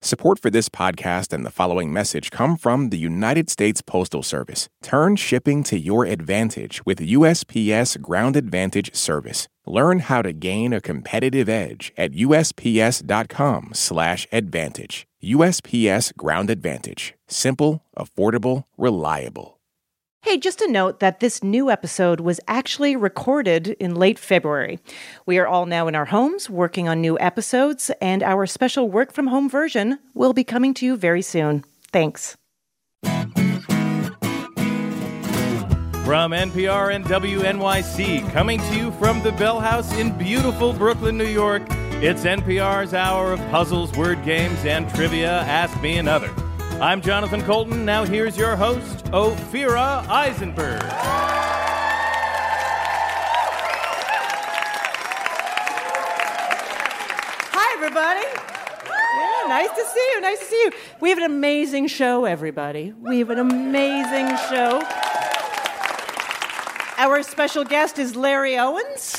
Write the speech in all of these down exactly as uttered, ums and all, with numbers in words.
Support for this podcast and the following message come from the United States Postal Service. Turn shipping to your advantage with U S P S Ground Advantage service. Learn how to gain a competitive edge at usps.com slash advantage. U S P S Ground Advantage. Simple, affordable, reliable. Hey, just a note that this new episode was actually recorded in late February. We are all now in our homes working on new episodes, and our special work-from-home version will be coming to you very soon. Thanks. From N P R and W N Y C, coming to you from the Bell House in beautiful Brooklyn, New York, it's N P R's hour of puzzles, word games, and trivia. Ask Me Another. I'm Jonathan Colton. Now here's your host, Ophira Eisenberg. Hi, everybody. Yeah, nice to see you. Nice to see you. We have an amazing show, everybody. We have an amazing show. Our special guest is Larry Owens.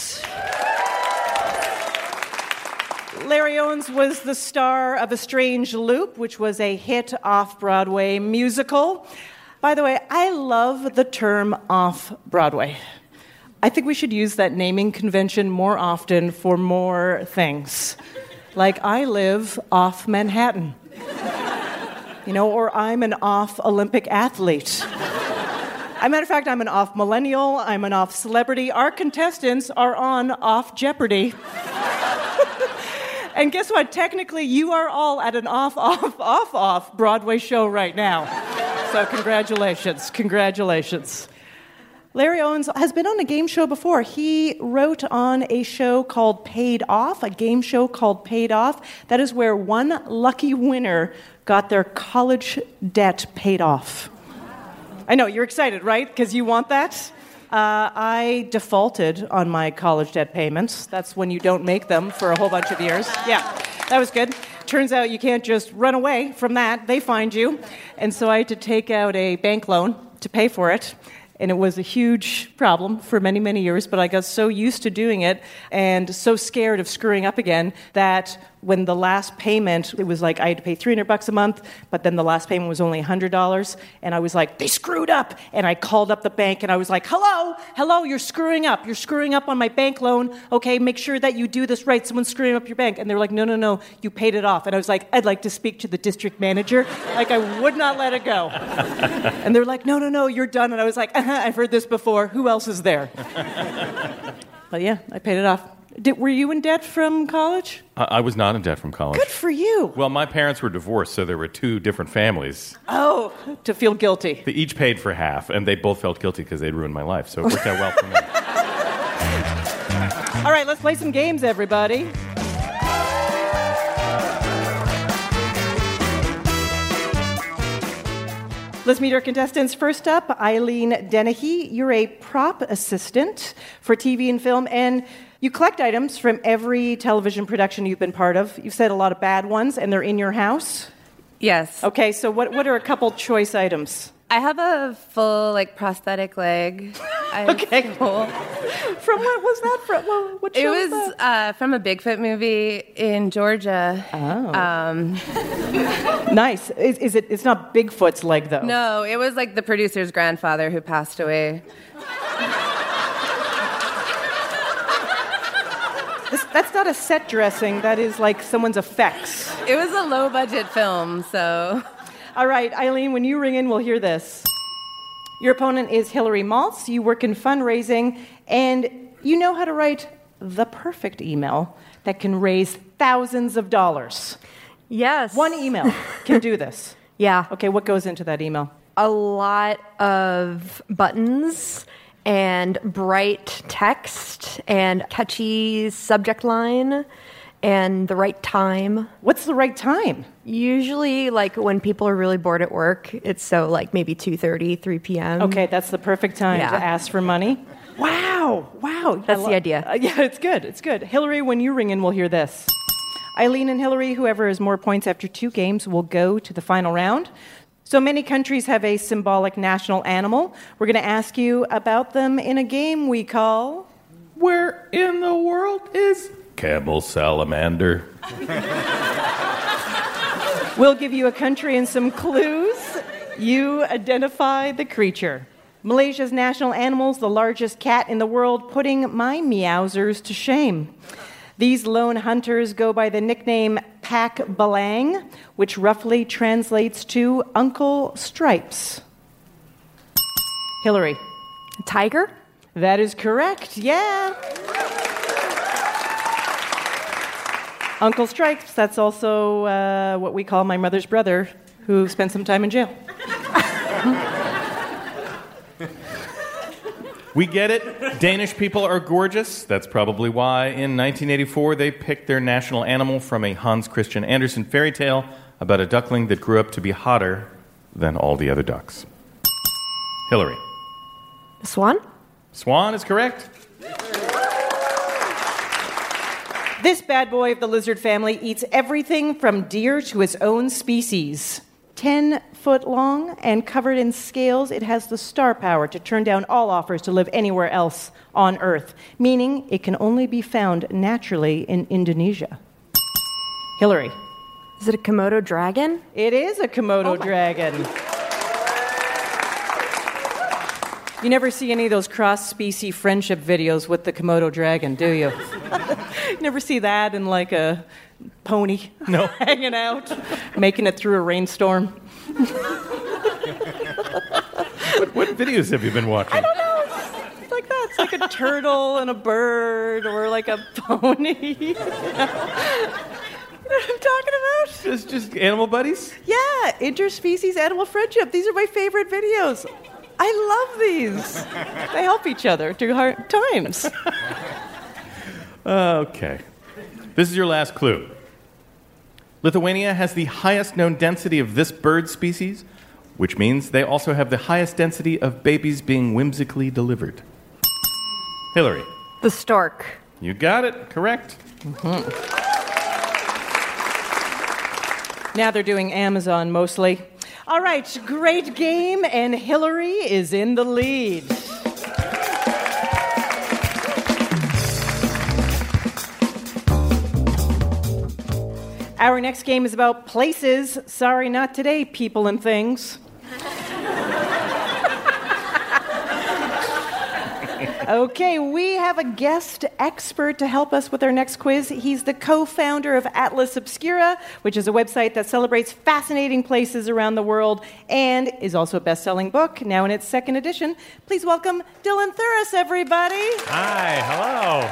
Larry Owens was the star of A Strange Loop, which was a hit off-Broadway musical. By the way, I love the term off-Broadway. I think we should use that naming convention more often for more things. Like, I live off Manhattan. You know, or I'm an off-Olympic athlete. As a matter of fact, I'm an off-millennial, I'm an off-celebrity. Our contestants are on Off Jeopardy! And guess what? Technically, you are all at an off, off, off, off Broadway show right now. So congratulations, congratulations. Larry Owens has been on a game show before. He wrote on a show called Paid Off, a game show called Paid Off. That is where one lucky winner got their college debt paid off. I know, you're excited, right? Because you want that? Uh, I defaulted on my college debt payments. That's when you don't make them for a whole bunch of years. Yeah, that was good. Turns out you can't just run away from that. They find you. And so I had to take out a bank loan to pay for it. And it was a huge problem for many, many years, but I got so used to doing it and so scared of screwing up again that when the last payment, it was like I had to pay three hundred bucks a month, but then the last payment was only one hundred dollars, and I was like, they screwed up! And I called up the bank, and I was like, hello, hello, you're screwing up. You're screwing up on my bank loan. Okay, make sure that you do this right. Someone's screwing up your bank. And they were like, no, no, no, you paid it off. And I was like, I'd like to speak to the district manager. Like, I would not let it go. And they were like, no, no, no, you're done. And I was like, uh-huh, I've heard this before. Who else is there? But yeah, I paid it off. Did, were you in debt from college? I, I was not in debt from college. Good for you. Well, my parents were divorced, so there were two different families. Oh, to feel guilty. They each paid for half, and they both felt guilty because they'd ruined my life, so it worked out well for me. All right, let's play some games, everybody. Let's meet our contestants. First up, Eileen Dennehy. You're a prop assistant for T V and film, and you collect items from every television production you've been part of. You've said a lot of bad ones, and they're in your house? Yes. Okay, so what, what are a couple choice items? I have a full, like, prosthetic leg. I Okay. Cool. From what was that from? What, what show It was was that? uh, from a Bigfoot movie in Georgia. Oh. Um, Nice. Is, is it? It's not Bigfoot's leg, though. no, it was, like, the producer's grandfather who passed away. This, that's not a set dressing. That is like someone's effects. It was a low-budget film, so... All right, Eileen, when you ring in, we'll hear this. Your opponent is Hillary Maltz. You work in fundraising, and you know how to write the perfect email that can raise thousands of dollars. Yes. One email can do this. Yeah. Okay, what goes into that email? A lot of buttons and bright text and catchy subject line and the right time. What's the right time? Usually, like, when people are really bored at work, it's so, like, maybe two thirty, three p.m. Okay, that's the perfect time Yeah. to ask for money. Wow, wow. That's I the lo- idea. Uh, yeah, it's good, it's good. Hillary, when you ring in, we'll hear this. Eileen and Hillary, whoever has more points after two games will go to the final round. So many countries have a symbolic national animal. We're going to ask you about them in a game we call... Where in the world is Camel Salamander? We'll give you a country and some clues. You identify the creature. Malaysia's national animal is the largest cat in the world, putting my meowsers to shame. These lone hunters go by the nickname Pak Balang, which roughly translates to Uncle Stripes. Hillary. Tiger? That is correct, yeah. Uncle Stripes, that's also uh, what we call my mother's brother, who spent some time in jail. We get it. Danish people are gorgeous. That's probably why in nineteen eighty-four they picked their national animal from a Hans Christian Andersen fairy tale about a duckling that grew up to be hotter than all the other ducks. Hillary. Swan? Swan is correct. This bad boy of the lizard family eats everything from deer to its own species. Ten foot long and covered in scales, it has the star power to turn down all offers to live anywhere else on Earth, meaning it can only be found naturally in Indonesia. Hillary. Is it a Komodo dragon? It is a Komodo oh dragon. You never see any of those cross-species friendship videos with the Komodo dragon, do you? You never see that in like a pony no. hanging out, making it through a rainstorm. what, what videos have you been watching? I don't know. It's, it's like that. It's like a turtle and a bird or like a pony. You know what I'm talking about? Just, just animal buddies? Yeah, interspecies animal friendship. These are my favorite videos. I love these. They help each other through hard times. Okay. This is your last clue. Lithuania has the highest known density of this bird species, which means they also have the highest density of babies being whimsically delivered. Hillary. The stork. You got it. Correct. Mm-hmm. Now they're doing Amazon mostly. All right, great game, and Hillary is in the lead. Our next game is about places. Sorry, not today, people and things. Okay, we have a guest expert to help us with our next quiz. He's the co-founder of Atlas Obscura, which is a website that celebrates fascinating places around the world and is also a best-selling book, now in its second edition. Please welcome Dylan Thuras, everybody. Hi, hello.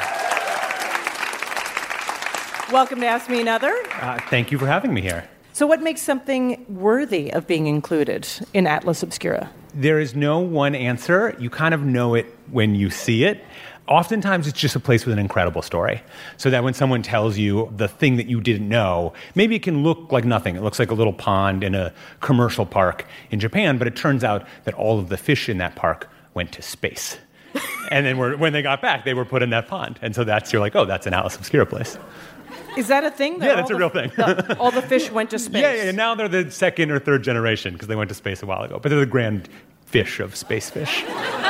Welcome to Ask Me Another. Uh, thank you for having me here. So what makes something worthy of being included in Atlas Obscura? There is no one answer. You kind of know it when you see it. Oftentimes, it's just a place with an incredible story. So that when someone tells you the thing that you didn't know, maybe it can look like nothing. It looks like a little pond in a commercial park in Japan, but it turns out that all of the fish in that park went to space. And then we're, when they got back, they were put in that pond. And so that's, you're like, oh, that's an Atlas Obscura place. Is that a thing? That yeah, that's a the, real thing. the, all the fish went to space? Yeah, yeah, and now they're the second or third generation because they went to space a while ago. But they're the grand fish of space fish.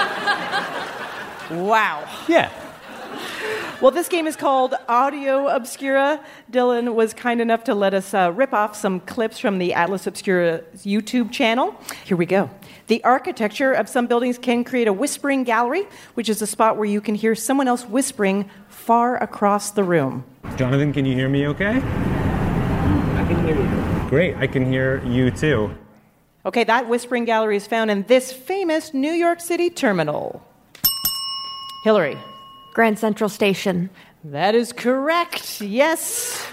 Wow. Yeah. Well, this game is called Audio Obscura. Dylan was kind enough to let us uh, rip off some clips from the Atlas Obscura YouTube channel. Here we go. The architecture of some buildings can create a whispering gallery, which is a spot where you can hear someone else whispering far across the room. Jonathan, can you hear me okay? I can hear you. Great, I can hear you too. Okay, that whispering gallery is found in this famous New York City terminal. Hillary. Grand Central Station. That is correct, yes.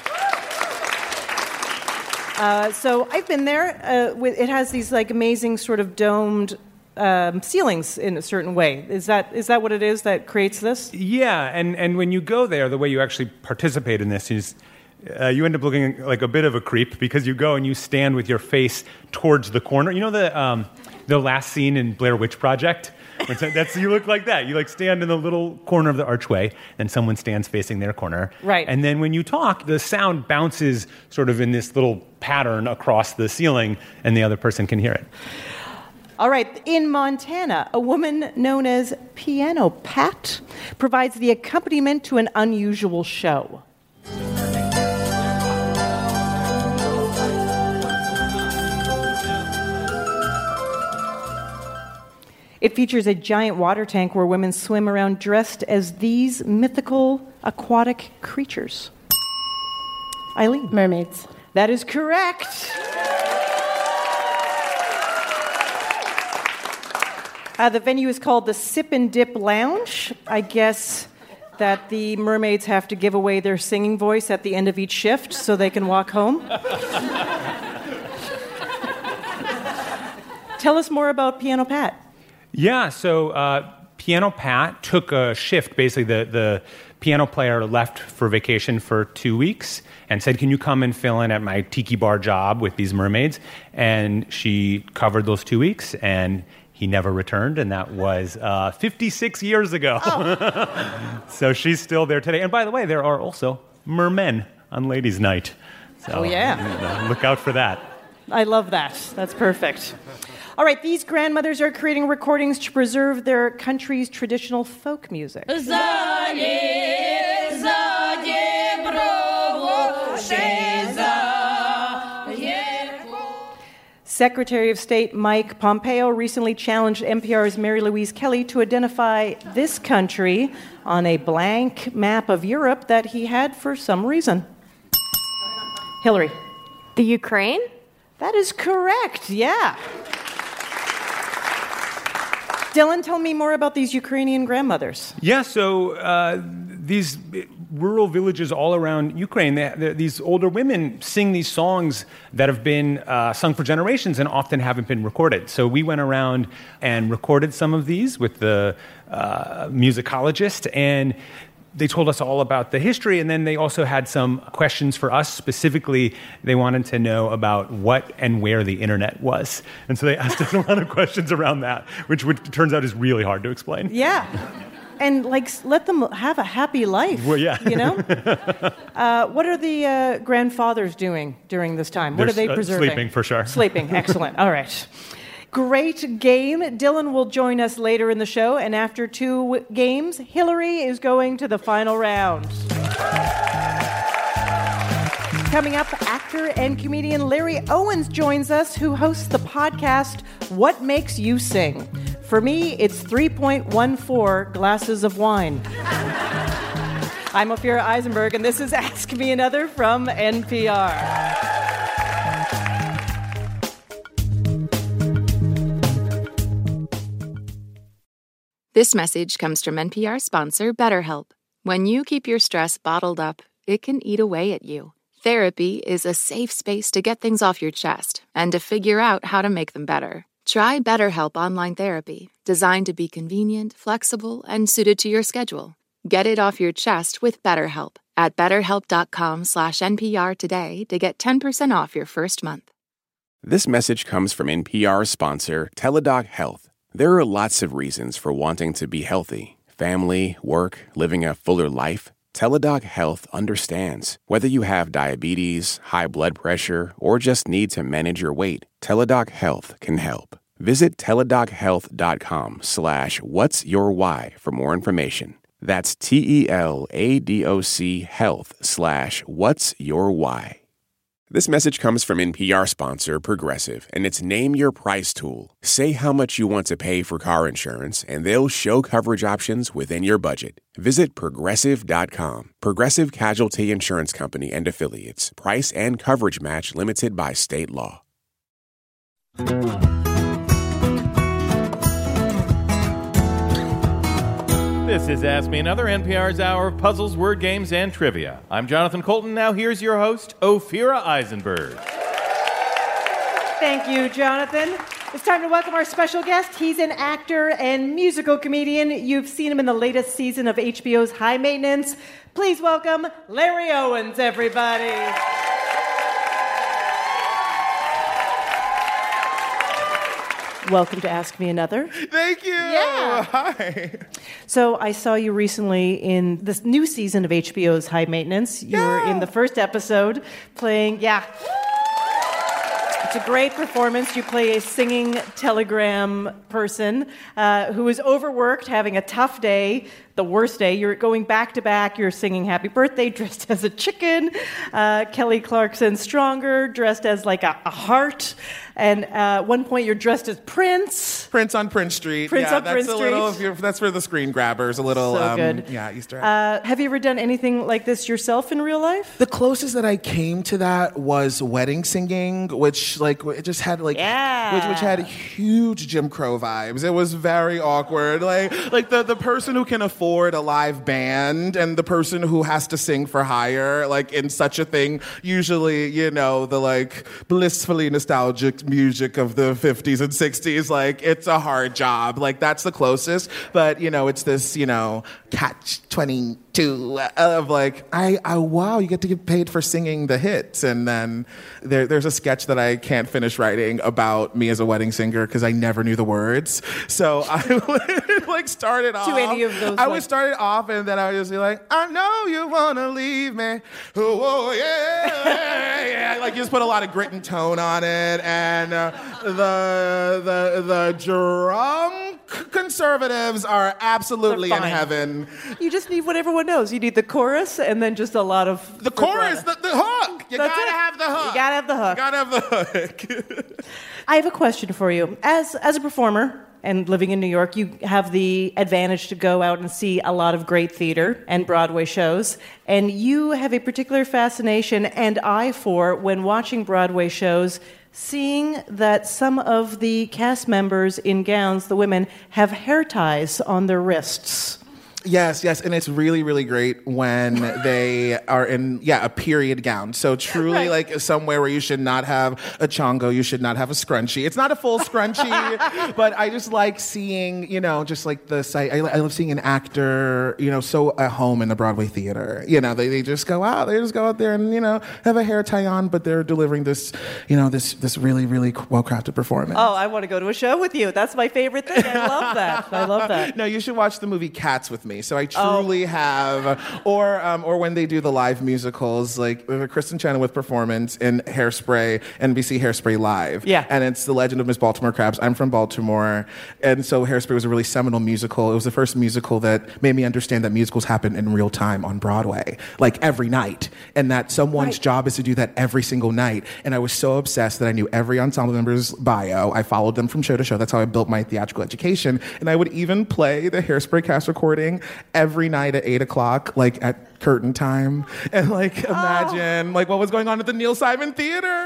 Uh, so I've been there. Uh, with, it has these like amazing sort of domed um, ceilings in a certain way. Is that is that what it is that creates this? Yeah, and, and when you go there, the way you actually participate in this is uh, you end up looking like a bit of a creep because you go and you stand with your face towards the corner. You know the um, the last scene in Blair Witch Project? That's you look like that. You like stand in the little corner of the archway, and someone stands facing their corner. Right. And then when you talk, the sound bounces sort of in this little pattern across the ceiling, and the other person can hear it. All right. In Montana, a woman known as Piano Pat provides the accompaniment to an unusual show. It features a giant water tank where women swim around dressed as these mythical aquatic creatures. Eileen. Mermaids. That is correct. Uh, the venue is called the Sip and Dip Lounge. I guess that the mermaids have to give away their singing voice at the end of each shift so they can walk home. Tell us more about Piano Pat. Yeah, so uh, Piano Pat took a shift. Basically, the, the piano player left for vacation for two weeks and said, can you come and fill in at my tiki bar job with these mermaids? And she covered those two weeks, and he never returned, and that was uh, fifty-six years ago. Oh. So she's still there today. And by the way, there are also mermen on Ladies' Night. So, oh, yeah. Uh, look out for that. I love that. That's perfect. All right, these grandmothers are creating recordings to preserve their country's traditional folk music. Secretary of State Mike Pompeo recently challenged N P R's Mary Louise Kelly to identify this country on a blank map of Europe that he had for some reason. Hillary. The Ukraine? That is correct, yeah. Dylan, tell me more about these Ukrainian grandmothers. Yeah, so uh, these rural villages all around Ukraine, they, they, these older women sing these songs that have been uh, sung for generations and often haven't been recorded. So we went around and recorded some of these with the uh, musicologist, and they told us all about the history, and then they also had some questions for us. Specifically, they wanted to know about what and where the internet was. And so they asked us a lot of questions around that, which, which turns out is really hard to explain. Yeah. And, like, let them have a happy life, well, yeah. you know? uh, what are the uh, grandfathers doing during this time? What They're, are they uh, preserving? Sleeping, for sure. Sleeping, excellent. All right. Great game. Dylan will join us later in the show, and after two w- games, Hillary is going to the final round. Coming up, actor and comedian Larry Owens joins us, who hosts the podcast What Makes You Sing? For me, it's three point one four glasses of wine. I'm Ophira Eisenberg, and this is Ask Me Another from N P R. This message comes from N P R sponsor BetterHelp. When you keep your stress bottled up, it can eat away at you. Therapy is a safe space to get things off your chest and to figure out how to make them better. Try BetterHelp Online Therapy, designed to be convenient, flexible, and suited to your schedule. Get it off your chest with BetterHelp at betterhelp.com slash NPR today to get ten percent off your first month. This message comes from N P R sponsor Teladoc Health. There are lots of reasons for wanting to be healthy. Family, work, living a fuller life. Teladoc Health understands. Whether you have diabetes, high blood pressure, or just need to manage your weight, Teladoc Health can help. Visit teladochealth.com slash what's your why for more information. That's T-E-L-A-D-O-C health slash what's your why. This message comes from N P R sponsor Progressive, and it's Name Your Price tool. Say how much you want to pay for car insurance, and they'll show coverage options within your budget. Visit Progressive dot com. Progressive Casualty Insurance Company and Affiliates. Price and coverage match limited by state law. This is Ask Me Another, N P R's hour of puzzles, word games, and trivia. I'm Jonathan Colton. Now here's your host, Ophira Eisenberg. Thank you, Jonathan. It's time to welcome our special guest. He's an actor and musical comedian. You've seen him in the latest season of H B O's High Maintenance. Please welcome Larry Owens, everybody. Welcome to Ask Me Another. Thank you. Yeah. Hi. So I saw you recently in this new season of H B O's High Maintenance. You yeah. were in the first episode playing, yeah. It's a great performance. You play a singing telegram person uh, who is overworked, having a tough day, the worst day. You're going back to back. You're singing Happy Birthday dressed as a chicken. Uh, Kelly Clarkson Stronger dressed as like a, a heart. And uh, at one point, you're dressed as Prince. Prince on Prince Street. Prince yeah, on that's Prince a Street. little. If you're, that's for the screen grabbers. A little. So um, good. Yeah, Easter egg. Uh, have you ever done anything like this yourself in real life? The closest that I came to that was wedding singing, which like it just had like Yeah. which, which had huge Jim Crow vibes. It was very awkward. Like like the, the person who can afford a live band and the person who has to sing for hire, like in such a thing, usually, you know, the like blissfully nostalgic music of the fifties and sixties, like it's a hard job. Like that's the closest. But, you know, it's this, you know, catch twenty-two of like, I, I wow, you get to get paid for singing the hits. And then there, there's a sketch that I can't finish writing about me as a wedding singer because I never knew the words. So I would like start it off. To any of those, I like- would start it off and then I would just be like, I know you want to leave me. Oh, oh, yeah, yeah, yeah. Like you just put a lot of grit and tone on it. And uh, the, the, the drunk conservatives are absolutely They're in fine. heaven. You just need what everyone knows. You need the chorus and then just a lot of The chorus, the, the hook. You That's gotta it. have the hook. You gotta have the hook. You gotta have the hook. I have a question for you. As as a performer and living in New York, you have the advantage to go out and see a lot of great theater and Broadway shows. And you have a particular fascination and eye for, when watching Broadway shows, seeing that some of the cast members in gowns, the women, have hair ties on their wrists. Yes, yes, and it's really, really great when they are in, yeah, a period gown. So truly, Right. like, somewhere where you should not have a chongo, you should not have a scrunchie. It's not a full scrunchie, but I just like seeing, you know, just like the sight. I, I love seeing an actor, you know, so at home in the Broadway theater. You know, they, they just go out, they just go out there and, you know, have a hair tie on, but they're delivering this, you know, this this really, really well-crafted performance. Oh, I want to go to a show with you. That's my favorite thing. I love that. I love that. No, you should watch the movie Cats with me. So I truly oh. have, or um, or when they do the live musicals, like Kristen Chenoweth performance in Hairspray, N B C Hairspray Live. Yeah. And it's The Legend of Miss Baltimore Crabs. I'm from Baltimore. And so Hairspray was a really seminal musical. It was the first musical that made me understand that musicals happen in real time on Broadway, like every night. And that someone's Right. job is to do that every single night. And I was so obsessed that I knew every ensemble member's bio. I followed them from show to show. That's how I built my theatrical education. And I would even play the Hairspray cast recording every night at eight o'clock, like at curtain time, and like imagine oh. like what was going on at the Neil Simon Theater.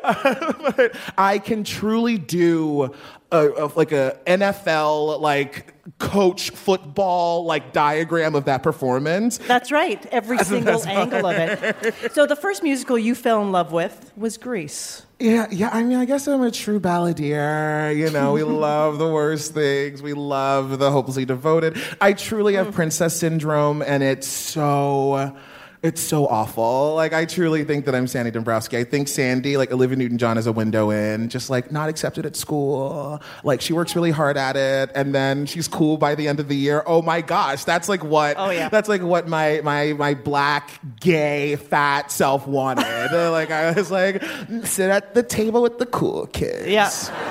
Uh, but I can truly do a, a, like a N F L like coach football like diagram of that performance. That's right. Every That's single angle of it. So the first musical you fell in love with was Grease. Yeah, yeah. I mean, I guess I'm a true balladeer. You know, we love the worst things. We love the hopelessly devoted. I truly have princess syndrome, and it's so... It's so awful. Like, I truly think that I'm Sandy Dombrowski. I think Sandy, like Olivia Newton-John, is a window in, just like not accepted at school. Like, she works really hard at it, and then she's cool by the end of the year. Oh my gosh, that's like what. Oh yeah. That's like what my my my black, gay, fat self wanted. Like, I was like, sit at the table with the cool kids. Yeah.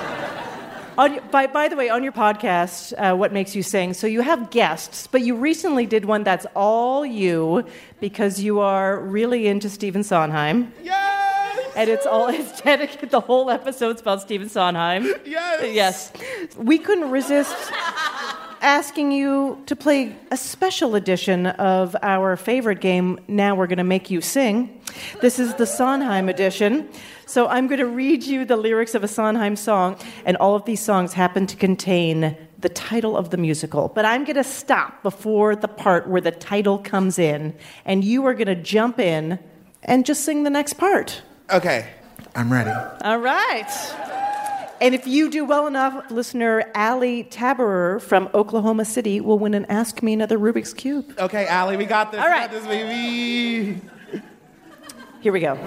On your, by, by the way, on your podcast, uh, What Makes You Sing, so you have guests, but you recently did one that's all you because you are really into Stephen Sondheim. Yes! And it's all, it's dedicated, the whole episode's about Stephen Sondheim. Yes! Yes. We couldn't resist asking you to play a special edition of our favorite game, Now We're Going to Make You Sing. This is the Sondheim edition. So I'm going to read you the lyrics of a Sondheim song, and all of these songs happen to contain the title of the musical. But I'm going to stop before the part where the title comes in, and you are going to jump in and just sing the next part. Okay, I'm ready. All right. And if you do well enough, listener Allie Taberer from Oklahoma City will win an Ask Me Another Rubik's Cube. Okay, Allie, we got this. All right. We got this, baby. Here we go.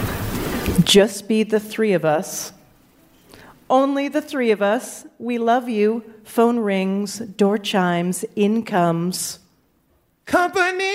Just be the three of us. Only the three of us. We love you. Phone rings, door chimes, in comes. Company!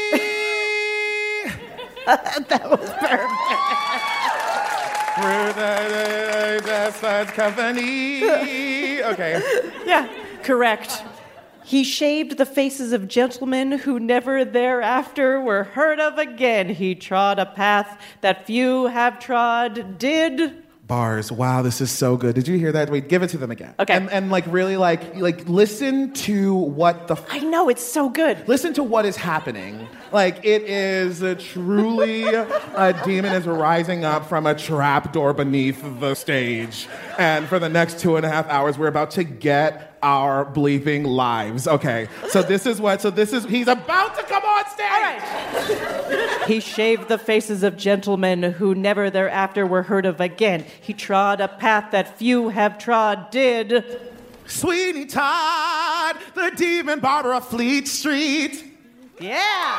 That was perfect. Through the best friends company. Okay. Yeah, correct. He shaved the faces of gentlemen who never thereafter were heard of again. He trod a path that few have trod, did... Bars. Wow, this is so good. Did you hear that? Wait, give it to them again. Okay. And, and like really like like listen to what the... F- I know, it's so good. Listen to what is happening. Like it is uh, truly a demon is rising up from a trap door beneath the stage. And for the next two and a half hours, we're about to get our bleeping lives. Okay. So this is what, so this is, he's about to come on stage. All right. He shaved the faces of gentlemen who never thereafter were heard of again. He trod a path that few have trod, did... Sweeney Todd, the demon barber of Fleet Street. Yeah.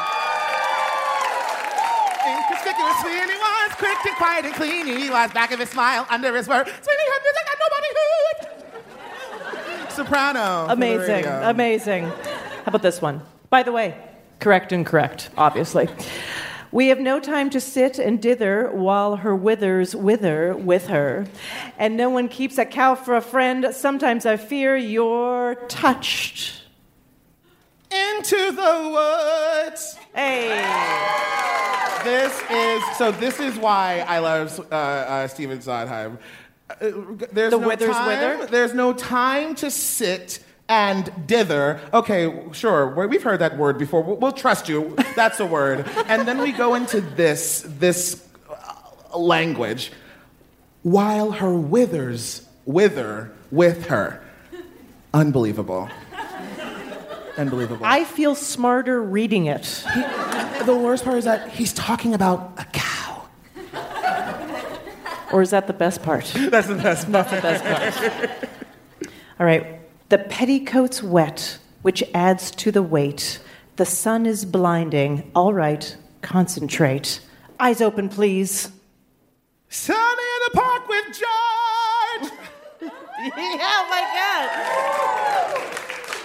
Inconspicuous Sweeney was quick and quiet and clean. He was back of his smile, under his word. Sweeney had music that nobody heard. Soprano. Amazing, amazing. How about this one? By the way, correct and correct, obviously. We have no time to sit and dither while her withers wither with her. And no one keeps a cow for a friend. Sometimes I fear you're touched. Into the woods. Hey. This is, so this is why I love uh, uh, Stephen Sondheim. Uh, there's the no withers time, wither? There's no time to sit and dither. Okay, sure, we've heard that word before. We'll, we'll trust you. That's a word. And then we go into this, this uh, language. While her withers wither with her. Unbelievable. Unbelievable. I feel smarter reading it. He, the worst part is that he's talking about a cow. Or is that the best part? That's the best part. That's the best part. All right. The petticoat's wet, which adds to the weight. The sun is blinding. All right, concentrate. Eyes open, please. Sunny in the park with George! Yeah, oh my God.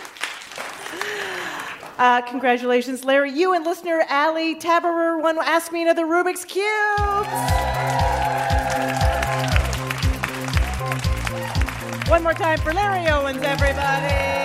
Uh, congratulations, Larry. You and listener Allie Taberer won Ask Me Another Rubik's Cube. One more time for Larry Owens, everybody.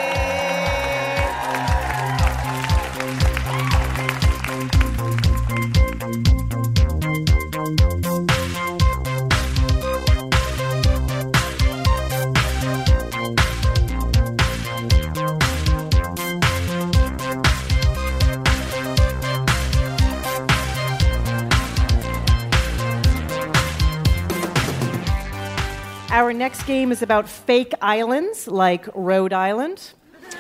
Our next game is about fake islands, like Rhode Island.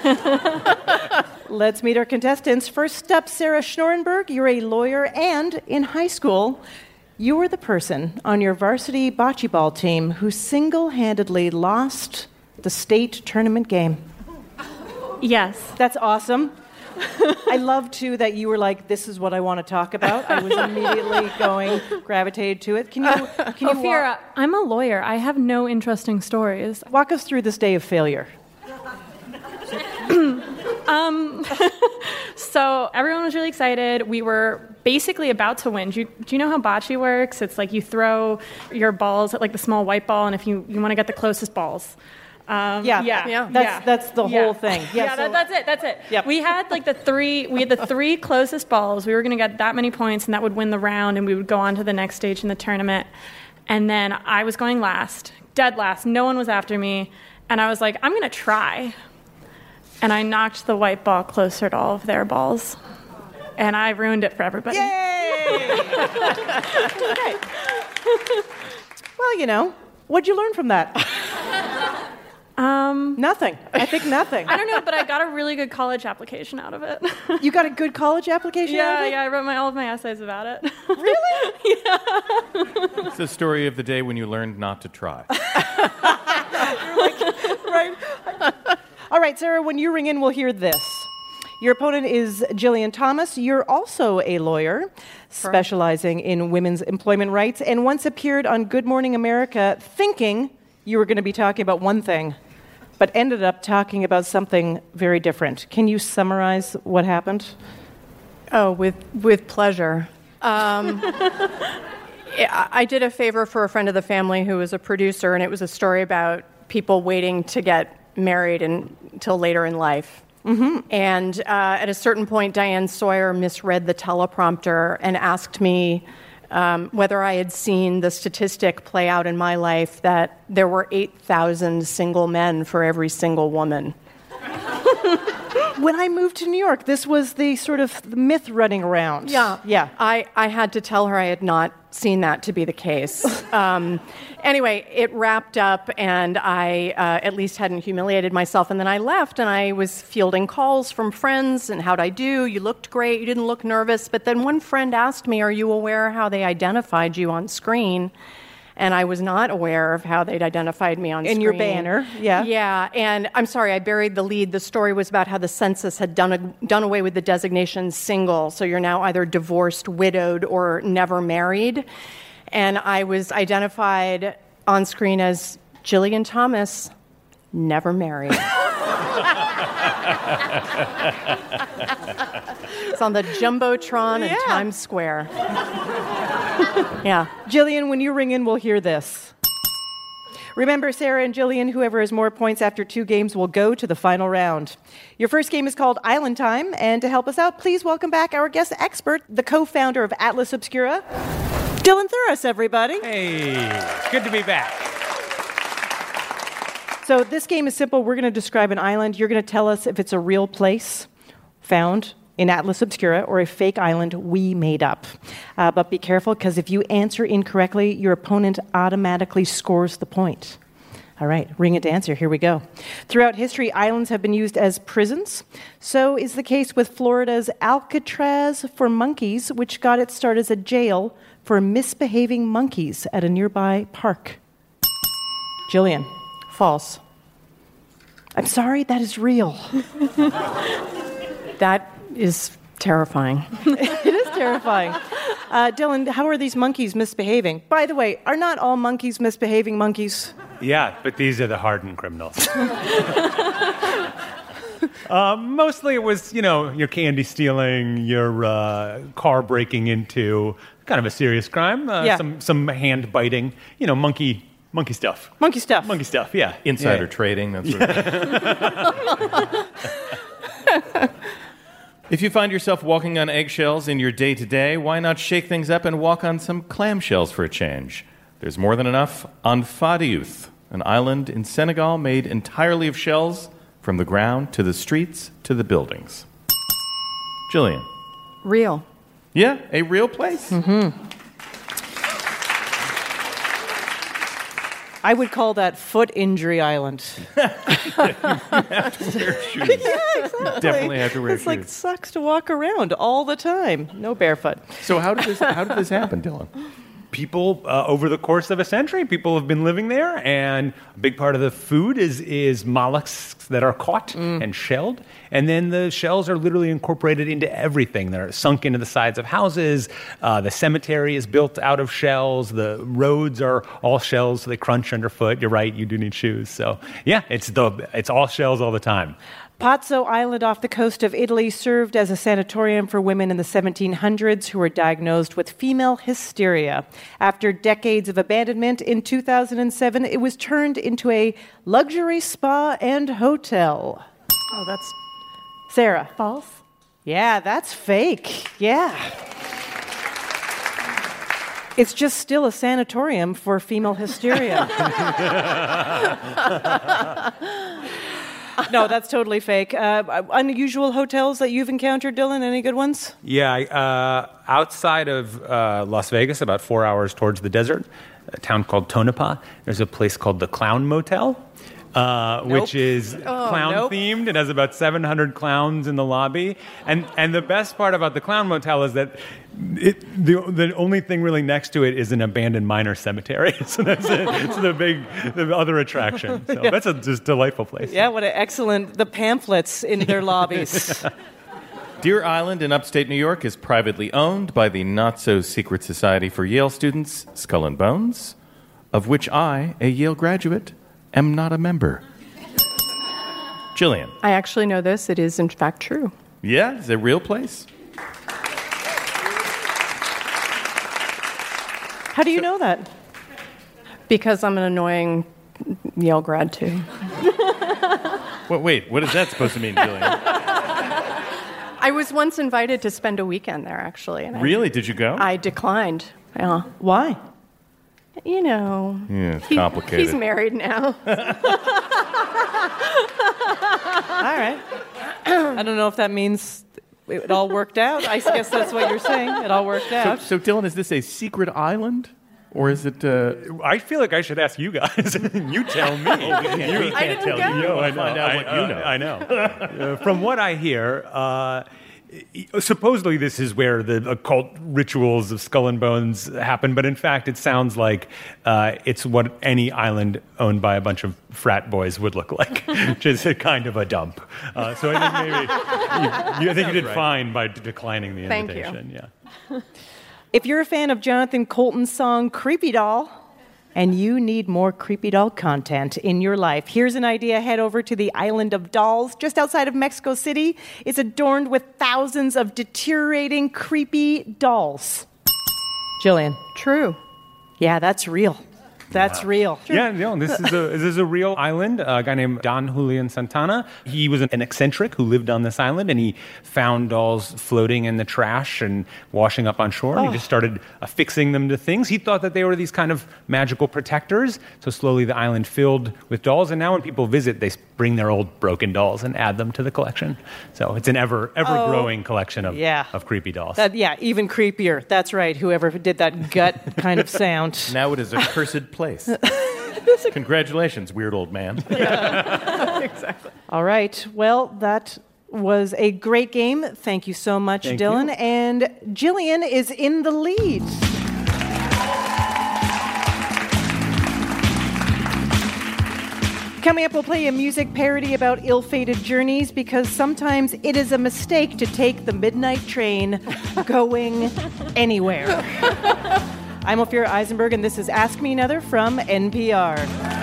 Let's meet our contestants. First up, Sarah Schnorenberg. You're a lawyer, and in high school, you were the person on your varsity bocce ball team who single-handedly lost the state tournament game. Yes. That's awesome. I love, too, that you were like, this is what I want to talk about. I was immediately going, gravitated to it. Can you, can you Ophira, walk, I'm a lawyer. I have no interesting stories. walk us through this day of failure? um, so everyone was really excited. We were basically about to win. Do you, do you know how bocce works? It's like you throw your balls at like the small white ball, and if you, you want to get the closest balls. Um, yeah, yeah, yeah. That's yeah. that's the yeah. whole thing. Yeah, Yeah, so, that, that's it. That's it. Yep. We had like the three. We had the three closest balls. We were going to get that many points, and that would win the round, and we would go on to the next stage in the tournament. And then I was going last, dead last. No one was after me, and I was like, I'm going to try. And I knocked the white ball closer to all of their balls, and I ruined it for everybody. Yay! Okay. Well, you know, what'd you learn from that? Um, nothing. I think nothing. I don't know, but I got a really good college application out of it. You got a good college application yeah, out of it? Yeah, I wrote my, all of my essays about it. Really? Yeah. It's the story of the day when you learned not to try. Right. All right, Sarah, when you ring in, we'll hear this. Your opponent is Jillian Thomas. You're also a lawyer specializing in women's employment rights and once appeared on Good Morning America thinking you were going to be talking about one thing, but ended up talking about something very different. Can you summarize what happened? Oh, with with pleasure. Um, I did a favor for a friend of the family who was a producer, and it was a story about people waiting to get married and, until later in life. Mm-hmm. And uh, at a certain point, Diane Sawyer misread the teleprompter and asked me um, whether I had seen the statistic play out in my life that there were eight thousand single men for every single woman. When I moved to New York, this was the sort of myth running around. Yeah. Yeah. I, I had to tell her I had not seen that to be the case. um, anyway, it wrapped up, and I uh, at least hadn't humiliated myself. And then I left, and I was fielding calls from friends, and how'd I do? You looked great. You didn't look nervous. But then one friend asked me, are you aware how they identified you on screen? And I was not aware of how they'd identified me on In screen. your banner, yeah. Yeah, and I'm sorry, I buried the lead. The story was about how the census had done, a, done away with the designation single, so you're now either divorced, widowed, or never married. And I was identified on screen as Jillian Thomas, never married. It's on the Jumbotron Yeah. in Times Square. Yeah. Jillian, when you ring in, we'll hear this. Remember, Sarah and Jillian, whoever has more points after two games will go to the final round. Your first game is called Island Time, and to help us out, please welcome back our guest expert, the co-founder of Atlas Obscura, Dylan Thuras, everybody. Hey, it's good to be back. So this game is simple. We're going to describe an island. You're going to tell us if it's a real place found in Atlas Obscura or a fake island we made up. Uh, but be careful, because if you answer incorrectly, your opponent automatically scores the point. All right, ring it to answer. Here we go. Throughout history, islands have been used as prisons. So is the case with Florida's Alcatraz for monkeys, which got its start as a jail for misbehaving monkeys at a nearby park. Jillian. False. I'm sorry, that is real. That is terrifying. It is terrifying. Uh, Dylan, how are these monkeys misbehaving? By the way, are not all monkeys misbehaving monkeys? Yeah, but these are the hardened criminals. uh, mostly it was, you know, your candy stealing, your uh, car breaking into, kind of a serious crime, uh, Yeah. some some hand biting, you know, monkey monkey stuff. Monkey stuff. Monkey stuff, yeah. Insider Yeah. trading, that sort of thing. If you find yourself walking on eggshells in your day-to-day, why not shake things up and walk on some clamshells for a change? There's more than enough on Fadiouf, an island in Senegal made entirely of shells from the ground to the streets to the buildings. Jillian. Real. Yeah, a real place. Mm-hmm. I would call that Foot Injury Island. You have to wear shoes. Yeah, exactly. Definitely have to wear it's shoes. like sucks to walk around all the time. No barefoot. So how did this how did this happen, Dylan? People, uh, over the course of a century, people have been living there, and a big part of the food is is mollusks that are caught Mm. and shelled, and then the shells are literally incorporated into everything. They're sunk into the sides of houses. Uh, the cemetery is built out of shells. The roads are all shells, so they crunch underfoot. You're right, you do need shoes. So yeah, it's the it's all shells all the time. Pozzo Island off the coast of Italy served as a sanatorium for women in the seventeen hundreds who were diagnosed with female hysteria. After decades of abandonment, in two thousand seven, it was turned into a luxury spa and hotel. Oh, that's Sarah. false. Yeah, that's fake. Yeah. It's just still a sanatorium for female hysteria. No, that's totally fake. Uh, unusual hotels that you've encountered, Dylan? Any good ones? Yeah, uh, outside of uh, Las Vegas, about four hours towards the desert, a town called Tonopah, there's a place called the Clown Motel, uh, Nope. which is Oh, clown-themed. It has about seven hundred clowns in the lobby. And and the best part about the Clown Motel is that it, the the only thing really next to it is an abandoned miner cemetery. So that's it. It's the big, the other attraction. So Yeah. that's a just delightful place. Yeah, what an excellent, the pamphlets in their lobbies. Deer Island in upstate New York is privately owned by the not-so-secret Society for Yale Students, Skull and Bones, of which I, a Yale graduate, am not a member. Jillian. I actually know this. It is, in fact, true. Yeah, it's a real place. How do you know that? Because I'm an annoying Yale grad, too. Well, wait, what is that supposed to mean, Jillian? I was once invited to spend a weekend there, actually. And Really? I, Did you go? I declined. Yeah. Why? You know. Yeah, it's he- complicated. He's married now. All right. I don't know if that means it all worked out. I guess that's what you're saying. It all worked So, out. so, Dylan, is this a secret island? Or is it... Uh... I feel like I should ask you guys. You tell me. Oh, we can't, we I can't didn't tell go. you. No, I We'll find know. out I, what you uh, know. I know. Uh, from what I hear, uh, supposedly this is where the occult rituals of Skull and Bones happen, but in fact it sounds like uh, it's what any island owned by a bunch of frat boys would look like, which is a kind of a dump. Uh, so I think maybe you, you, I think you did right. fine by d- declining the Thank you. invitation. Yeah. If you're a fan of Jonathan Colton's song Creepy Doll, and you need more Creepy Doll content in your life, here's an idea. Head over to the Island of Dolls, just outside of Mexico City. It's adorned with thousands of deteriorating, creepy dolls. Jillian. True. Yeah, that's real. That's real. Yeah, no, this is a this is a real island. A guy named Don Julian Santana. He was an eccentric who lived on this island, and he found dolls floating in the trash and washing up on shore. And Oh. he just started affixing them to things. He thought that they were these kind of magical protectors. So slowly the island filled with dolls, and now when people visit, they bring their old broken dolls and add them to the collection. So it's an ever ever growing collection of yeah. of creepy dolls. That, yeah, even creepier. That's right. Whoever did that gut kind of sound. Now it is a cursed place. Congratulations, weird old man. Exactly. All right. Well, that was a great game. Thank you so much, Thank Dylan. you. And Jillian is in the lead. Coming up, we'll play a music parody about ill-fated journeys because sometimes it is a mistake to take the midnight train going anywhere. I'm Ophira Eisenberg, and this is Ask Me Another from N P R.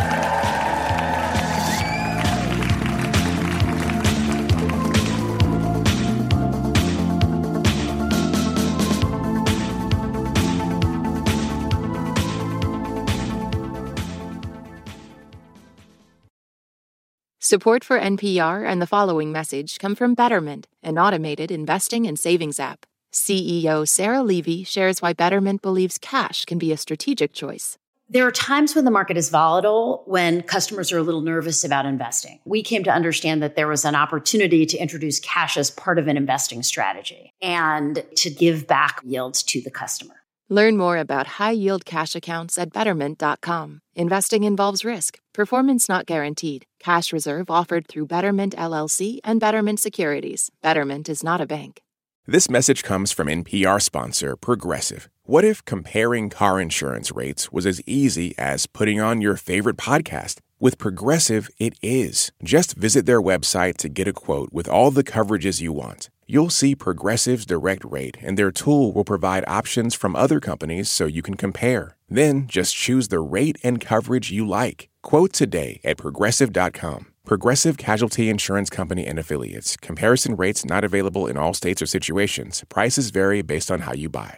Support for N P R and the following message come from Betterment, an automated investing and savings app. C E O Sarah Levy shares why Betterment believes cash can be a strategic choice. There are times when the market is volatile, when customers are a little nervous about investing. We came to understand that there was an opportunity to introduce cash as part of an investing strategy and to give back yields to the customer. Learn more about high-yield cash accounts at betterment dot com. Investing involves risk. Performance not guaranteed. Cash reserve offered through Betterment L L C and Betterment Securities. Betterment is not a bank. This message comes from N P R sponsor Progressive. What if comparing car insurance rates was as easy as putting on your favorite podcast? With Progressive, it is. Just visit their website to get a quote with all the coverages you want. You'll see Progressive's direct rate, and their tool will provide options from other companies so you can compare. Then just choose the rate and coverage you like. Quote today at progressive dot com. Progressive Casualty Insurance Company and Affiliates. Comparison rates not available in all states or situations. Prices vary based on how you buy.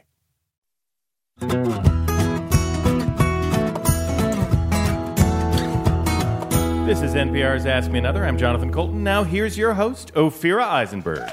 This is N P R's Ask Me Another. I'm Jonathan Colton. Now here's your host, Ophira Eisenberg.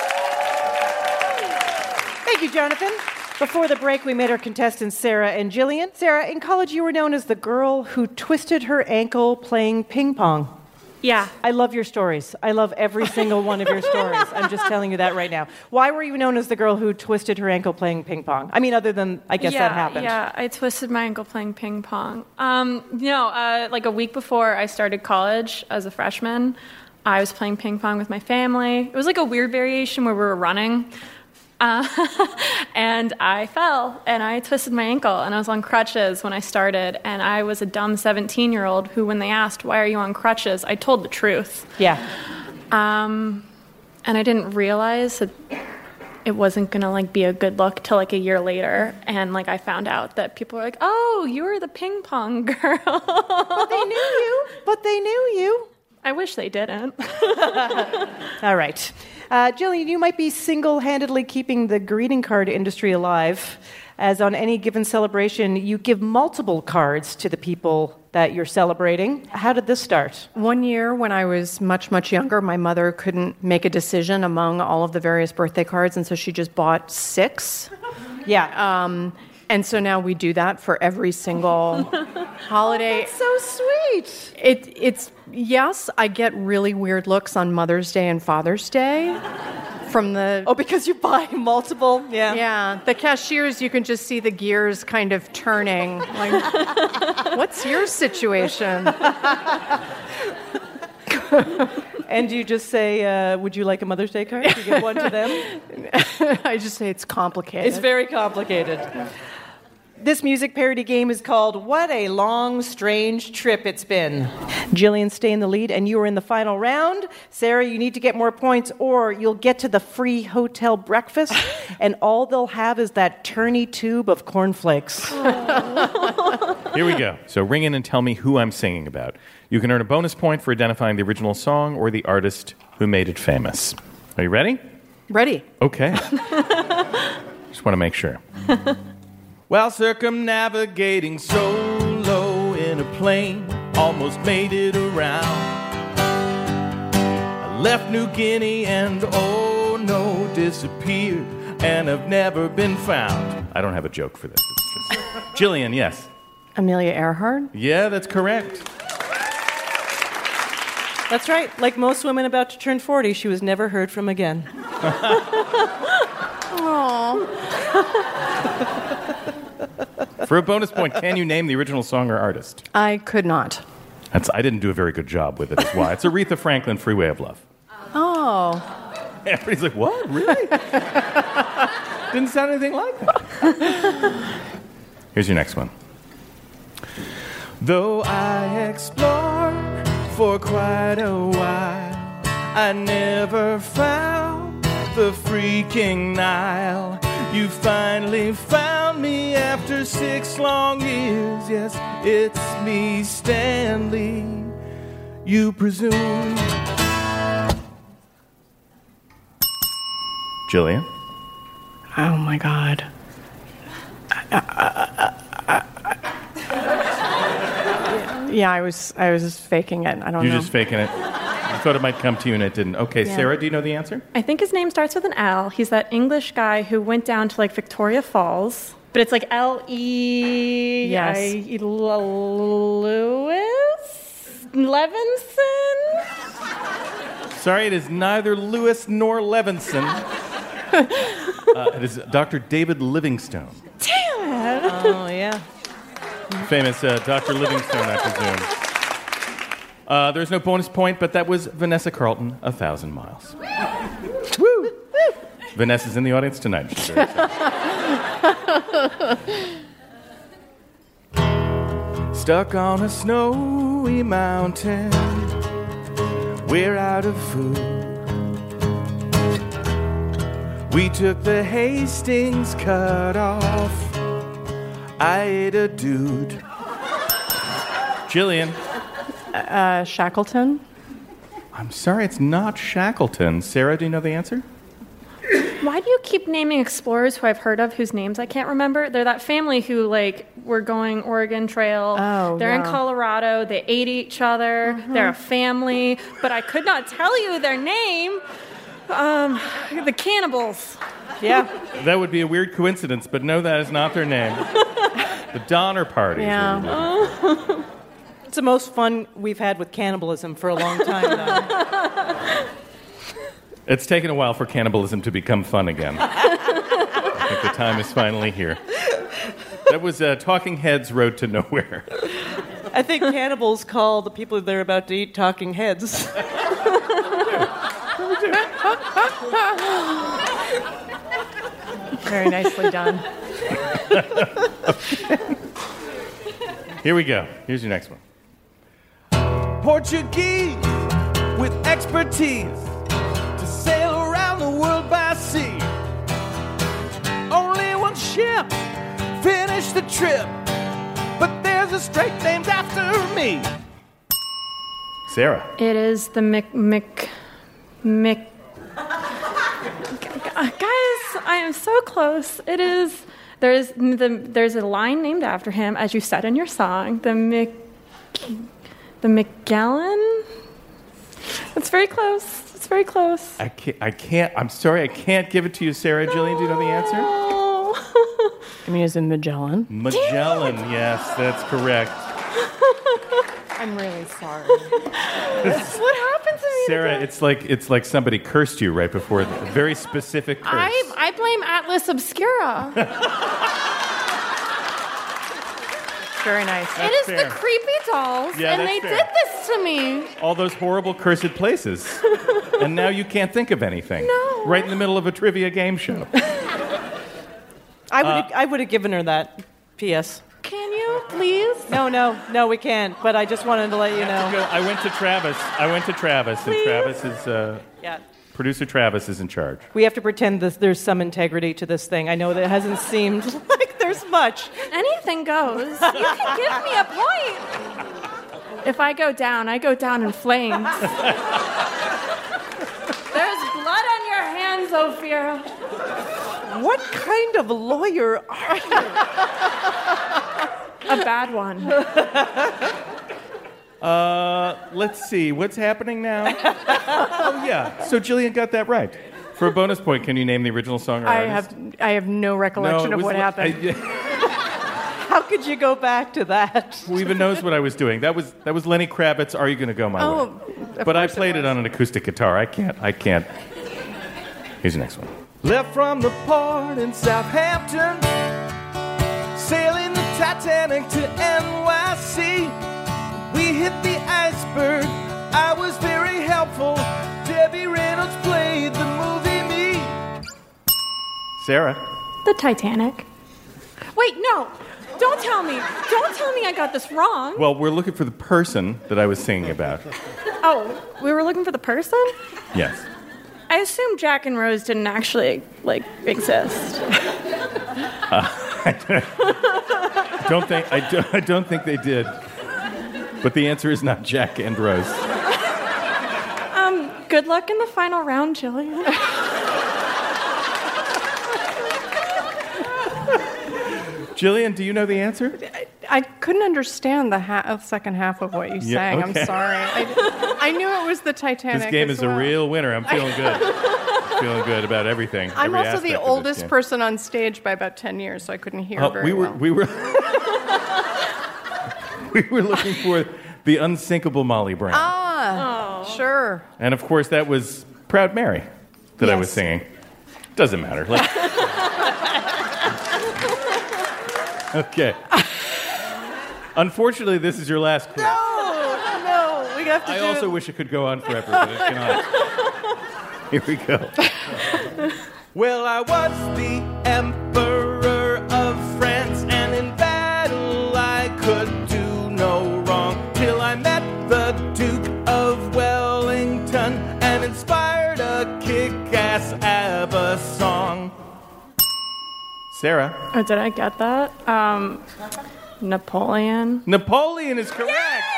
Thank you, Jonathan. Before the break, we met our contestants, Sarah and Jillian. Sarah, in college, you were known as the girl who twisted her ankle playing ping pong. Yeah. I love your stories. I love every single one of your stories. I'm just telling you that right now. Why were you known as the girl who twisted her ankle playing ping pong? I mean, other than, I guess yeah, that happened. Yeah, I twisted my ankle playing ping pong. Um, no, uh, like a week before I started college as a freshman, I was playing ping pong with my family. It was like a weird variation where we were running. Uh, and I fell, and I twisted my ankle, and I was on crutches when I started, and I was a dumb seventeen-year-old who, when they asked, why are you on crutches, I told the truth. Yeah. Um, and I didn't realize that it wasn't going to, like, be a good look till, like, a year later, and, like, I found out that people were like, oh, you were the ping pong girl. But they knew you. But they knew you. I wish they didn't. All right. Uh, Jillian, you might be single-handedly keeping the greeting card industry alive. as on any given celebration, you give multiple cards to the people that you're celebrating. How did this start? One year when I was much, much younger, my mother couldn't make a decision among all of the various birthday cards, and so she just bought six. Yeah. Um, and so now we do that for every single holiday. Oh, that's so sweet. It, it's, yes, I get really weird looks on Mother's Day and Father's Day. From the oh, because you buy multiple, yeah, yeah. The cashiers, you can just see the gears kind of turning. Like, what's your situation? And do you just say, uh, "Would you like a Mother's Day card?" Do you give one to them? I just say it's complicated. It's very complicated. This music parody game is called What a Long, Strange Trip It's Been. Jillian, stay in the lead, and you are in the final round. Sarah, you need to get more points, or you'll get to the free hotel breakfast, and all they'll have is that turny tube of cornflakes. Here we go. So ring in and tell me who I'm singing about. You can earn a bonus point for identifying the original song or the artist who made it famous. Are you ready? Ready. Okay. Just want to make sure. While circumnavigating solo in a plane, almost made it around. I left New Guinea and oh no, disappeared, and have never been found. I don't have a joke for this. It's just Jillian, yes. Amelia Earhart? Yeah, that's correct. That's right. Like most women about to turn forty, she was never heard from again. Aww. For a bonus point, can you name the original song or artist? I could not. That's, I didn't do a very good job with it, is why. It's Aretha Franklin, Freeway of Love. Oh. Everybody's like, what? Really? Didn't sound anything like that. Here's your next one. Though I explored for quite a while, I never found the freaking Nile. You finally found me after six long years. Yes, it's me, Stanley. You presume. Jillian? Oh, my God. Yeah, I was I was faking it. I don't You're know. just faking it. I thought it might come to you and it didn't. Okay, Yeah. Sarah, do you know the answer? I think his name starts with an L. He's that English guy who went down to like Victoria Falls, but it's like L E Yes. I Lewis Levinson. Sorry, it is neither Lewis nor Levinson. Uh, it is Doctor David Livingstone. Damn it! Oh, yeah. Famous uh, Doctor Livingstone, I presume. Uh, there's no bonus point, but that was Vanessa Carlton, A Thousand Miles. Woo! Vanessa's in the audience tonight. She's very excited. Stuck on a snowy mountain, we're out of food. We took the Hastings cut off. I ate a dude. Jillian. Uh, Shackleton? I'm sorry, it's not Shackleton. Sarah, do you know the answer? Why do you keep naming explorers who I've heard of whose names I can't remember? They're that family who, like, were going Oregon Trail. Oh, They're in yeah. Colorado. They ate each other. Mm-hmm. They're a family. But I could not tell you their name. Um, the cannibals. Yeah. That would be a weird coincidence, but no, that is not their name. The Donner Party. Yeah. Is what it is. It's the most fun we've had with cannibalism for a long time now. It's taken a while for cannibalism to become fun again. I think the time is finally here. That was uh, Talking Heads' Road to Nowhere. I think cannibals call the people they're about to eat talking heads. Very nicely done. Here we go. Here's your next one. Portuguese with expertise to sail around the world by sea. Only one ship finished the trip, but there's a strait named after me. Sarah. It is the Mc... Mc... Mc... Guys, I am so close. It is There's the there's a line named after him, as you said in your song. The Mc, the Magellan. It's very close. It's very close. I can't. I can't. I'm sorry. I can't give it to you, Sarah. No. Jillian, do you know the answer? I mean, is it Magellan? Magellan. Yes, that's correct. I'm really sorry. What happened to me? Sarah, today? it's like it's like somebody cursed you right before the very specific curse. I I blame Atlas Obscura. Very nice. It That's is fair. the creepy dolls, Yeah, and that's they fair. did this to me. All those horrible cursed places, and now you can't think of anything. No. Right in the middle of a trivia game show. I would Uh, I would have given her that. P S. Can you please? No, no, no, we can't. But I just wanted to let you know. I went to Travis. I went to Travis, and Please? Travis is uh, Yeah. producer. Travis is in charge. We have to pretend that there's some integrity to this thing. I know that it hasn't seemed like there's much. Anything goes. You can give me a point. If I go down, I go down in flames. There's blood on your hands, Ophira. What kind of lawyer are you? A bad one. Uh, let's see. What's happening now? Oh, yeah. So Jillian got that right. For a bonus point, can you name the original song or I artist? have I have no recollection No, it of was what li- happened. I- How could you go back to that? Who even knows what I was doing? That was that was Lenny Kravitz. Are you going to go my Oh, way? of But I course it played it, was. on an acoustic guitar. I can't. I can't. Here's the next one. Left from the port in Southampton, sailing the Titanic to N Y C. We hit the iceberg. I was very helpful. Debbie Reynolds played the movie Me. Sarah. The Titanic. Wait, no. Don't tell me. Don't tell me I got this wrong. Well, we're looking for the person that I was singing about. Oh, we were looking for the person? Yes. I assume Jack and Rose didn't actually, like, exist. Uh, I don't think I don't, I don't think they did. But the answer is not Jack and Rose. Um, good luck in the final round, Jillian. Jillian, do you know the answer? I, I couldn't understand the ha- second half of what you Yeah, sang. okay. I'm sorry. I, I knew it was the Titanic. This game as is well. a real winner. I'm feeling good. feeling good about everything. I'm every also aspect the of this oldest game. person on stage by about ten years, so I couldn't hear Oh, very we were well. we were we were looking for the unsinkable Molly Brown, Ah, sure. and of course that was Proud Mary that I was Yes. singing. Doesn't matter. Let's- okay. Unfortunately, this is your last clue. No, no, we have to I do also it. wish it could go on forever, but it cannot. Here we go. Well, I was the emperor of France, and in battle I could do no wrong, till I met the Duke of Wellington and inspired a kick-ass ABBA song. Sarah. Oh, did I get that? Um, Napoleon. Napoleon is correct.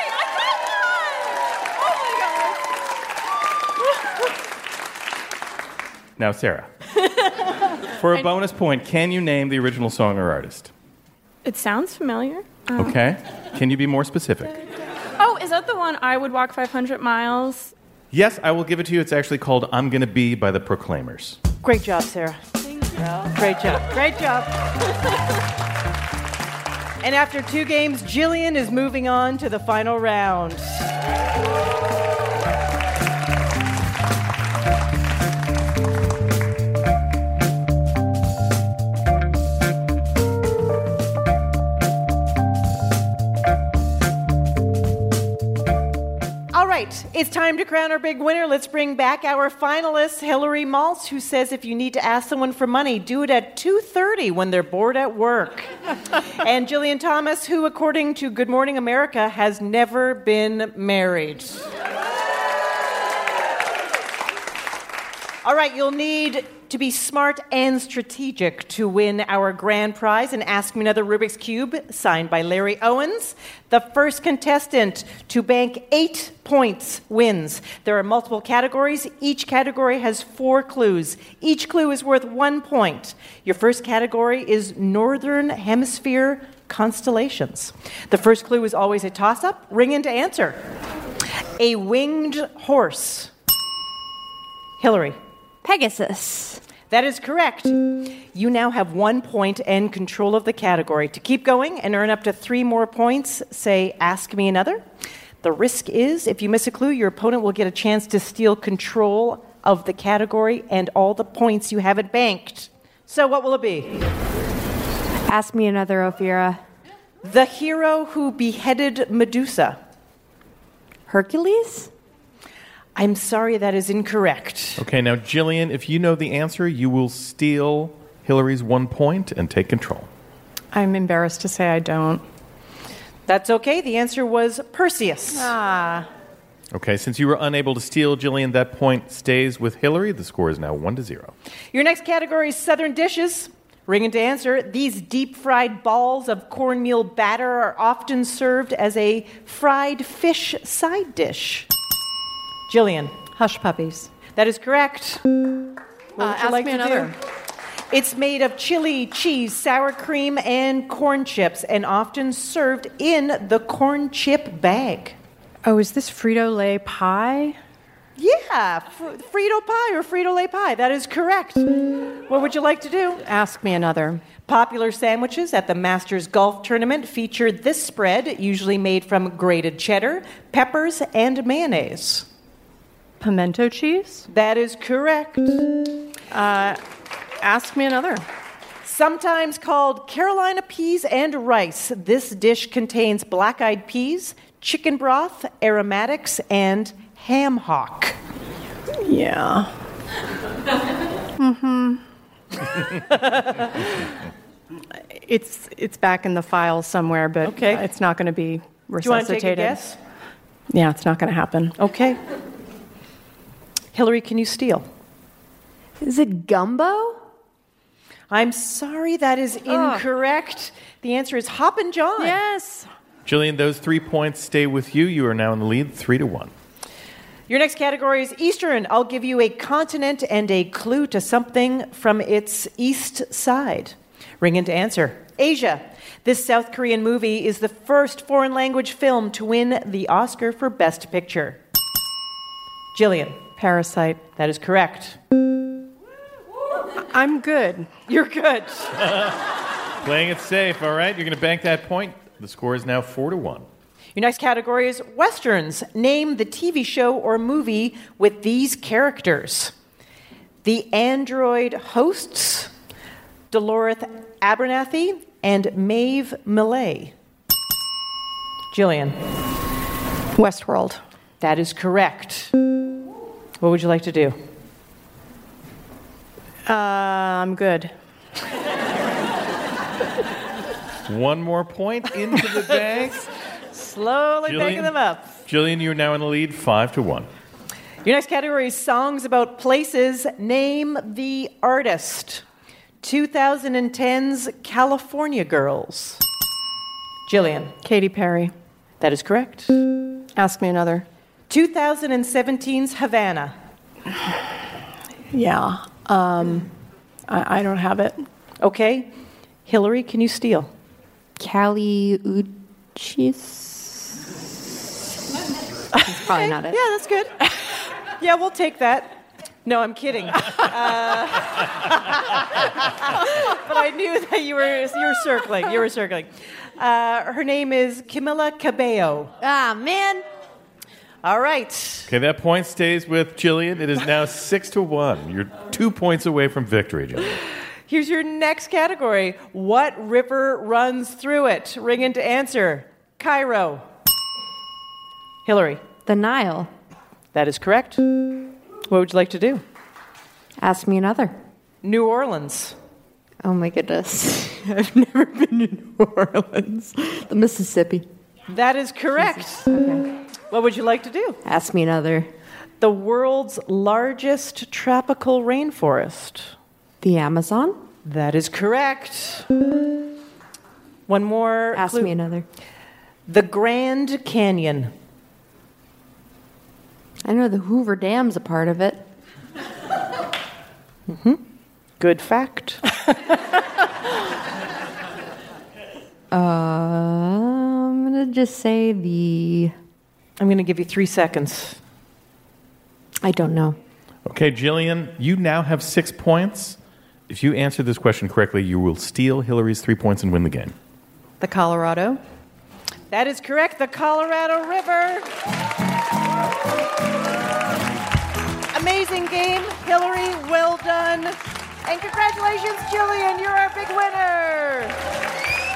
Now, Sarah, for a bonus point, can you name the original song or artist? It sounds familiar. Um, Okay. Can you be more specific? Oh, is that the one I Would Walk five hundred miles? Yes, I will give it to you. It's actually called I'm Gonna Be by the Proclaimers. Great job, Sarah. Thank you. Great job. Great job. And after two games, Jillian is moving on to the final round. All right, it's time to crown our big winner. Let's bring back our finalist, Hillary Maltz, who says if you need to ask someone for money, do it at two thirty when they're bored at work. And Jillian Thomas, who, according to Good Morning America, has never been married. All right, you'll need to be smart and strategic to win our grand prize and Ask Me Another Rubik's Cube, signed by Larry Owens. The first contestant to bank eight points wins. There are multiple categories. Each category has four clues. Each clue is worth one point. Your first category is Northern Hemisphere constellations. The first clue is always a toss-up. Ring in to answer. A winged horse. Hillary. Pegasus. That is correct. You now have one point and control of the category. To keep going and earn up to three more points, say, ask me another. The risk is, if you miss a clue, your opponent will get a chance to steal control of the category and all the points you haven't banked. So what will it be? Ask me another, Ophira. The hero who beheaded Medusa. Hercules? I'm sorry, that is incorrect. Okay, now, Jillian, if you know the answer, you will steal Hillary's one point and take control. I'm embarrassed to say I don't. That's okay. The answer was Perseus. Ah. Okay, since you were unable to steal, Jillian, that point stays with Hillary. The score is now one to zero. Your next category is Southern dishes. Ring in to answer. These deep-fried balls of cornmeal batter are often served as a fried fish side dish. Jillian. Hush puppies. That is correct. What would Uh, you ask like me to another. do? It's made of chili, cheese, sour cream, and corn chips, and often served in the corn chip bag. Oh, is this Frito-Lay pie? Yeah, fr- Frito pie or Frito-Lay pie. That is correct. What would you like to do? Ask me another. Popular sandwiches at the Masters Golf Tournament feature this spread, usually made from grated cheddar, peppers, and mayonnaise. Pimento cheese? That is correct. Uh, ask me another. Sometimes called Carolina peas and rice, this dish contains black-eyed peas, chicken broth, aromatics, and ham hock. Yeah. Mm-hmm. it's it's back in the file somewhere, but okay. It's not going to be resuscitated. Do you want to take a guess? Yeah, it's not going to happen. Okay. Hillary, can you steal? Is it gumbo? I'm sorry, that is incorrect. The answer is Hoppin' John. Yes. Jillian, those three points stay with you. You are now in the lead, three to one. Your next category is Eastern. I'll give you a continent and a clue to something from its east side. Ring in to answer. Asia. This South Korean movie is the first foreign language film to win the Oscar for Best Picture. Jillian. Parasite. That is correct. I'm good. You're good. Playing it safe, all right? You're going to bank that point. The score is now four to one. Your next category is Westerns. Name the T V show or movie with these characters. The Android Hosts, Dolores Abernathy, and Maeve Millay. Jillian. Westworld. That is correct. What would you like to do? Uh, I'm good. One more point into the bag. Slowly Jillian? picking them up. Jillian, you're now in the lead, five to one. Your next category is songs about places. Name the artist. twenty ten's California Girls. Jillian. Katy Perry. That is correct. Ask me another. twenty seventeen's Havana. Yeah. Um, I, I don't have it. Okay. Hillary, can you steal? Cali Uchis. That's probably not it. Yeah, that's good. Yeah, we'll take that. No, I'm kidding. Uh, but I knew that you were you were circling. You were circling. Uh, her name is Camila Cabello. Ah, man. All right. Okay, that point stays with Jillian. It is now six to one. You're two points away from victory, Jillian. Here's your next category. What river runs through it? Ring in to answer. Cairo. Hillary. The Nile. That is correct. What would you like to do? Ask me another. New Orleans. Oh my goodness. I've never been to New Orleans. The Mississippi. That is correct. Okay. What would you like to do? Ask me another. The world's largest tropical rainforest. The Amazon? That is correct. One more. Ask clue. me another. The Grand Canyon. I know the Hoover Dam's a part of it. Mm-hmm. Good fact. uh, I'm going to just say the... I'm going to give you three seconds. I don't know. Okay, Jillian, you now have six points. If you answer this question correctly, you will steal Hillary's three points and win the game. The Colorado. That is correct, the Colorado River. Amazing game, Hillary, well done. And congratulations, Jillian, you're our big winner.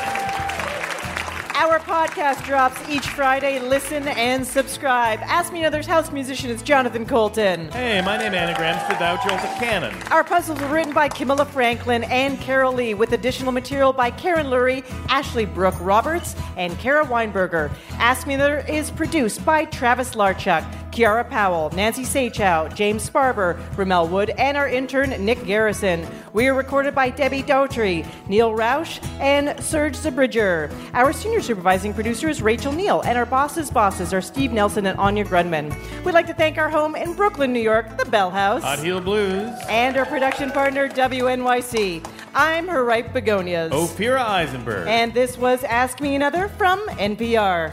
Our podcast drops each Friday. Listen and subscribe. Ask Me Another's house musician is Jonathan Colton. Hey, my name anagrams to Thou Jolt a Cannon. Our puzzles were written by Camilla Franklin and Carol Lee, with additional material by Karen Lurie, Ashley Brooke Roberts, and Kara Weinberger. Ask Me Another is produced by Travis Larchuk, Kiara Powell, Nancy Sachow, James Sparber, Ramel Wood, and our intern, Nick Garrison. We are recorded by Debbie Daughtry, Neil Rausch, and Serge Zabridger. Our senior supervising producer is Rachel Neal, and our bosses' bosses are Steve Nelson and Anya Grunman. We'd like to thank our home in Brooklyn, New York, the Bell House. Hot Heel Blues. And our production partner, W N Y C. I'm her ripe begonias. Ophira Eisenberg. And this was Ask Me Another from N P R.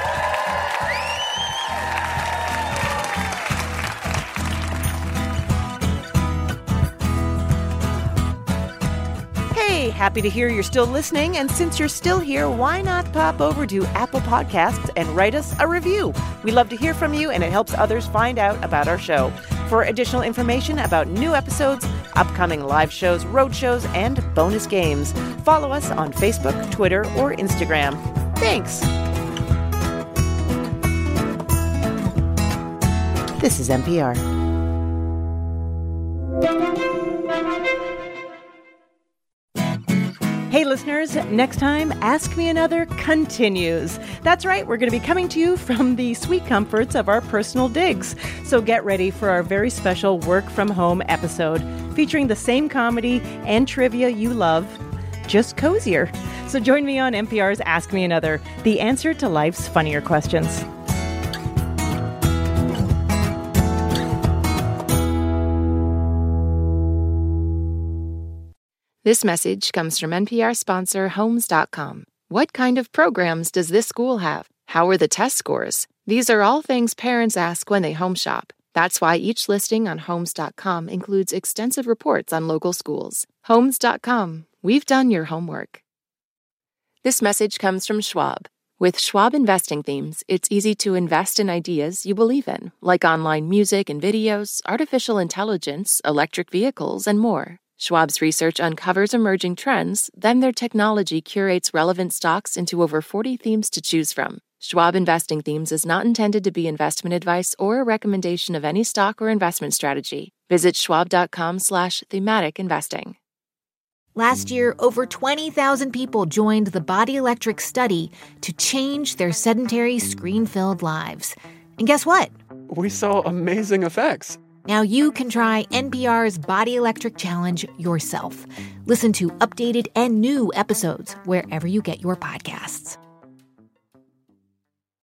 Hey, happy to hear you're still listening. And since you're still here, why not pop over to Apple Podcasts and write us a review? We love to hear from you, and it helps others find out about our show. For additional information about new episodes, upcoming live shows, road shows, and bonus games, follow us on Facebook, Twitter, or Instagram. Thanks. This is N P R. Hey listeners, next time, Ask Me Another continues. That's right, we're going to be coming to you from the sweet comforts of our personal digs. So get ready for our very special work from home episode, featuring the same comedy and trivia you love, just cozier. So join me on N P R's Ask Me Another, the answer to life's funnier questions. This message comes from N P R sponsor Homes dot com. What kind of programs does this school have? How are the test scores? These are all things parents ask when they home shop. That's why each listing on Homes dot com includes extensive reports on local schools. Homes dot com. We've done your homework. This message comes from Schwab. With Schwab investing themes, it's easy to invest in ideas you believe in, like online music and videos, artificial intelligence, electric vehicles, and more. Schwab's research uncovers emerging trends, then their technology curates relevant stocks into over forty themes to choose from. Schwab Investing Themes is not intended to be investment advice or a recommendation of any stock or investment strategy. Visit schwab.com slash thematic investing. Last year, over twenty thousand people joined the Body Electric study to change their sedentary, screen-filled lives. And guess what? We saw amazing effects. Now you can try N P R's Body Electric Challenge yourself. Listen to updated and new episodes wherever you get your podcasts.